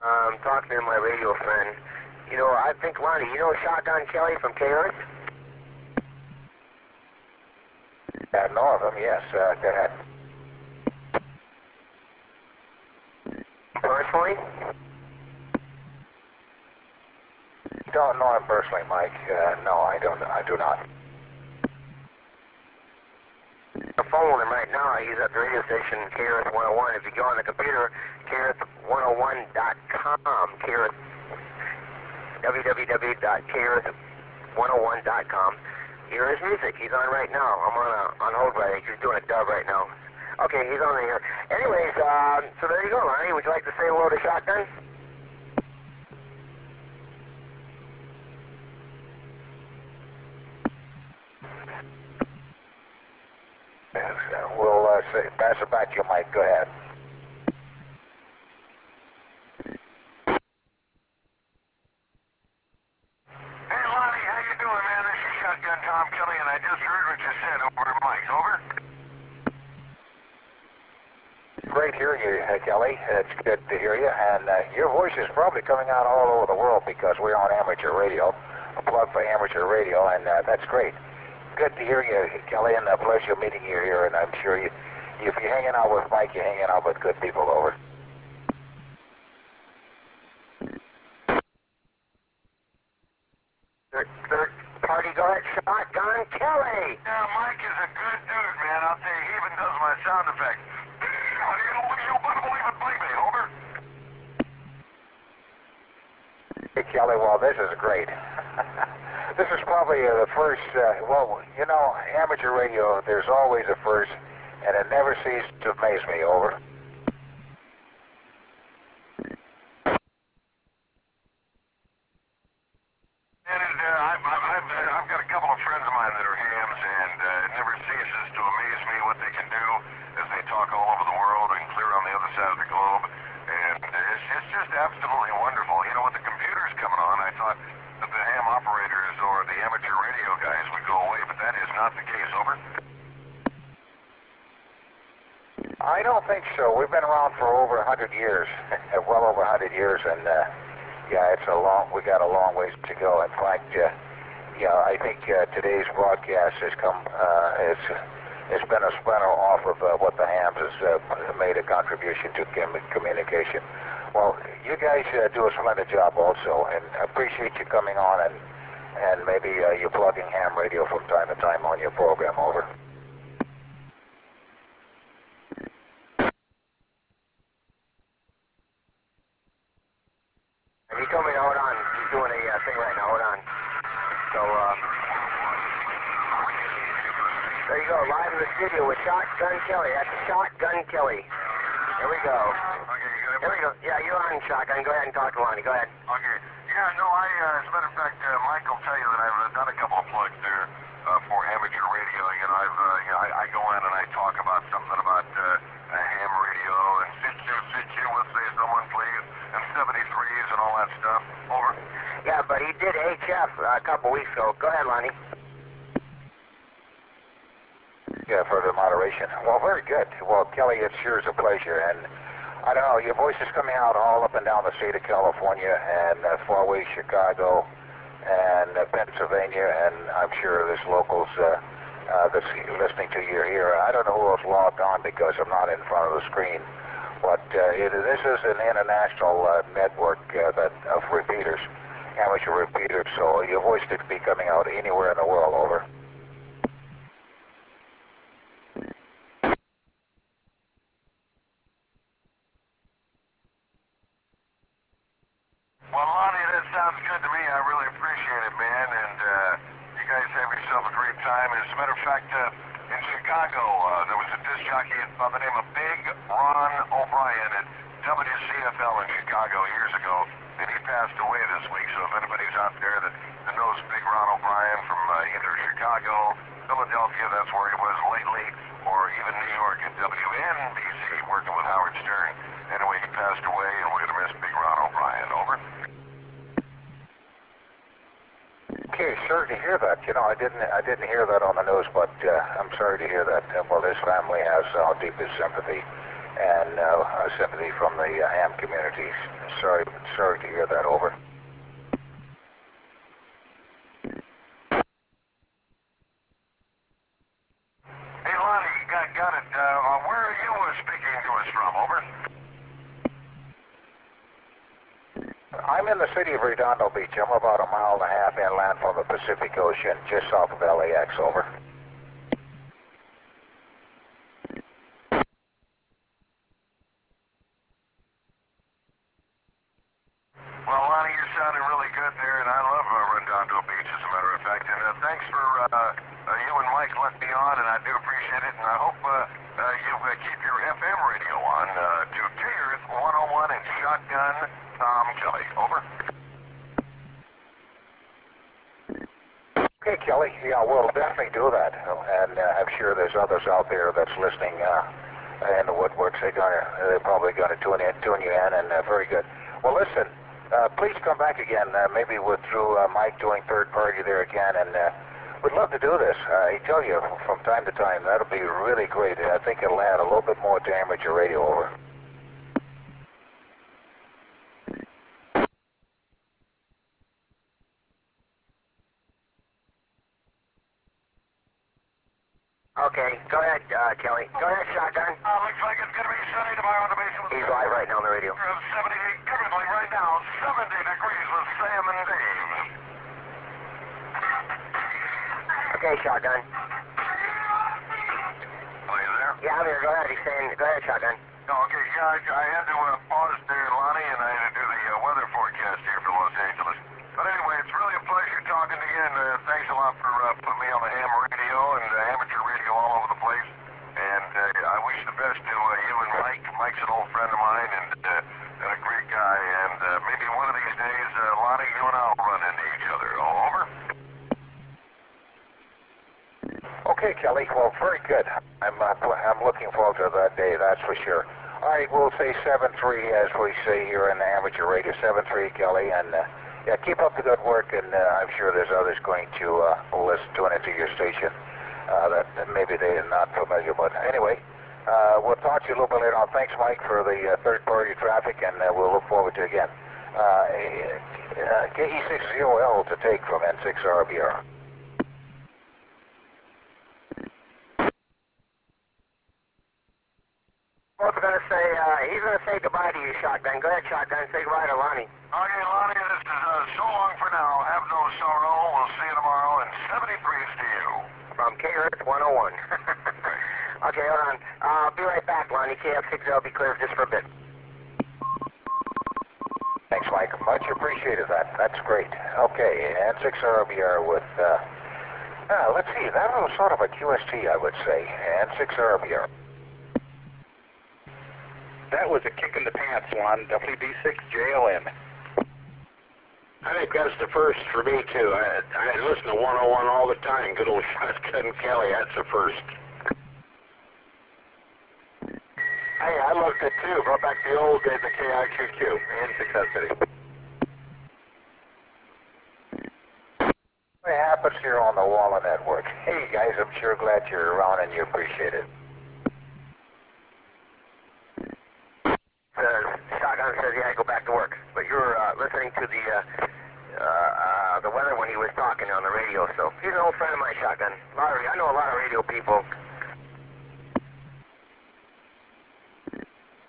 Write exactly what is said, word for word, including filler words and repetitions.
um, talking to my radio friend. You know, I think, Lonnie, you know Shotgun Kelly from K-Earth? I know of him, yes. Uh, go ahead. Personally? Don't know him personally, Mike. Uh, no, I don't. I do not. I'm phoning him right now. He's at the radio station K Earth one oh one. If you go on the computer, K Earth one oh one dot com, K Earth, w w w dot K Earth one oh one dot com. Hear his music. He's on right now. I'm on a, on hold right now. He's doing a dub right now. Okay, he's on here. Anyways, um, so there you go, Lonnie. Would you like to say hello to Shotgun? Yes, uh, we'll uh, say, pass it back to you, Mike. Go ahead. Hey, Lonnie, how you doing, man? This is Shotgun Tom Kelly, and I just heard what you said over to Mike. Over? Great hearing you, uh, Kelly. It's good to hear you. And uh, your voice is probably coming out all over the world because we're on amateur radio, a plug for amateur radio, and uh, that's great. Good to hear you, Kelly, and a pleasure meeting you here. And I'm sure you, if you're hanging out with Mike, you're hanging out with good people. Over. Third, third party, go ahead, Shotgun Kelly. Yeah, Mike is a good dude, man. I'll tell you, he even does my sound effects. Over. Hey, Kelly, well, this is great. This is probably uh, the first, uh, well, you know, amateur radio, there's always a first, and it never ceases to amaze me. Over. And uh, I've, I've, I've, I've got a couple of friends of mine that are hams, and uh, it never ceases to amaze me what they can do as they talk all over the world and clear on the other side of the globe. And uh, it's, it's just absolutely wonderful. You know, with the computers coming on, I thought that the ham operators or the amateur radio guys would go away, but that is not the case. Over. I don't think so. We've been around for over a hundred years, well over a hundred years, and uh, yeah, it's a long. We got a long ways to go. In fact, uh, yeah, I think uh, today's broadcast has come. Uh, it's it's been a splinter off of uh, what the hams has uh, made a contribution to com- communication. Well, you guys uh, do a splendid job also, and I appreciate you coming on and and maybe uh, you plugging ham radio from time to time on your program. Over. He told me to hold on. He's doing a uh, thing right now. Hold on. So, uh, there you go. Live in the studio with Shotgun Kelly. That's Shotgun Kelly. Here we go. Okay, you got it. Here we go. Yeah, you're on, Shotgun. Go ahead and talk to Lonnie. Go ahead. Okay. Yeah, no, I, uh, as a matter of fact, uh, Mike will tell you that I've uh, done a couple of plugs there uh, for amateur radio. You know, I've, uh, you know, I, I go in and I talk about something about uh, a ham radio and sit-you, sit-you, let's say someone please, and seventy-threes and all that stuff. Over. Yeah, but he did H F uh, a couple weeks ago. Go ahead, Lonnie. Yeah, for the moderation. Well, very good. Well, Kelly, it sure is a pleasure. And I don't know, your voice is coming out all up and down the state of California and uh, far away Chicago and uh, Pennsylvania, and I'm sure there's locals uh, uh, that's listening to you here. I don't know who else logged on because I'm not in front of the screen. But uh, it, this is an international uh, network uh, that of repeaters, amateur repeaters, so your voice could be coming out anywhere in the world. Over. Well, Lonnie, that sounds good to me. I really appreciate it, man. And uh, you guys have yourself a great time. As a matter of fact, uh, in Chicago, uh, there was a disc jockey by the name of Big Ron O'Brien at W C F L in Chicago years ago, and he passed away this week. So if anybody's out there that, that knows Big Ron O'Brien from uh, either Chicago, Philadelphia, that's where he was lately, or even New York at W N B C, working with Howard Stern. Anyway, he passed away, and we're going to miss Big Ron O'Brien. Over. Okay, sorry to hear that. You know, I didn't, I didn't hear that on the news, but uh, I'm sorry to hear that. Uh, well, his family has our deepest sympathy, and uh, sympathy from the uh, ham communities. Sorry, sorry to hear that. Over. Hey, Lonnie, you got, got it. Uh, where are you uh, speaking to us from? Over. I'm in the city of Redondo Beach. I'm about a mile and a half inland from the Pacific Ocean, just south of L A X. Over. Well, Lonnie, you're sounding really good there, and I love uh, Redondo Beach, as a matter of fact. And uh, thanks for uh, uh, you and Mike letting me on, and I do appreciate it. And I hope uh, uh, you uh, keep your F M radio on uh, to K Earth one oh one and Shotgun Tom Kelly. Over. Okay, Kelly. Yeah, we'll definitely do that, and uh, I'm sure there's others out there that's listening uh, in the woodworks. They're gonna, they're probably gonna tune in, tune you in, and uh, very good. Well, listen. Uh, please come back again, uh, maybe with through uh, Mike doing third party there again, and uh, we'd love to do this. Uh, I tell you, from time to time, that'll be really great. I think it'll add a little bit more to amateur radio. Over. Okay, go ahead, uh, Kelly. Go ahead, Shotgun. Uh, looks like it's going to be sunny tomorrow on the basin. He's live right now on the radio. seventy-eight currently right now, seventy degrees with Sam and Dave. Okay, Shotgun. Are you there? Yeah, I'm here. Go ahead. He's saying, go ahead, Shotgun. Oh, okay, yeah, I, I had to uh, pause there, Lonnie, and I had to do the uh, weather forecast here for Los Angeles. But anyway, it's really a pleasure talking to you, and uh, thanks a lot for uh, putting me on the ham radio and uh, amateur radio all over the place. And uh, I wish the best to uh, you and Mike. Mike's an old friend of mine and, uh, and a great guy. And uh, maybe one of these days, uh, Lonnie, you and I'll run into each other. All over? Okay, Kelly. Well, very good. I'm uh, I'm looking forward to that day. That's for sure. All right, we'll say seven three as we say here in the amateur radio. seven three, Kelly, and. Uh, Yeah, keep up the good work, and uh, I'm sure there's others going to uh, listen to it into your station uh, that, that maybe they're not familiar. But anyway, uh, we'll talk to you a little bit later on. Thanks, Mike, for the uh, third-party traffic, and uh, we'll look forward to it again. Uh, uh, K E six zero L to take from N six R B R. What's going to say? Uh, he's going to say goodbye to you, Shotgun. Go ahead, Shotgun. Say goodbye to Lonnie. Okay, Lonnie, this is uh, so long for now. Have no sorrow. We'll see you tomorrow, and seventy-threes to you. From K Earth one oh one. Okay, hold on. Uh, I'll be right back, Lonnie. K F six L, be clear just for a bit. Thanks, Mike. Much appreciated that. That's great. Okay, N six R B R with, uh, uh, let's see, that was sort of a Q S T, I would say. N six R B R. That was a kick in the pants one, W B six J O M. I think that's the first for me, too. I, I listen to one oh one all the time. Good old Shotgun Kelly, that's the first. Hey, I loved it, too. Brought back the old days of K I Q Q in Success City. What happens here on the Walla Network? Hey, guys, I'm sure glad you're around and you appreciate it. Uh, Shotgun says, yeah, go back to work. But you're uh, listening to the uh, uh, uh, the weather when he was talking on the radio. So he's an old friend of mine, Shotgun. A lot of, I know a lot of radio people.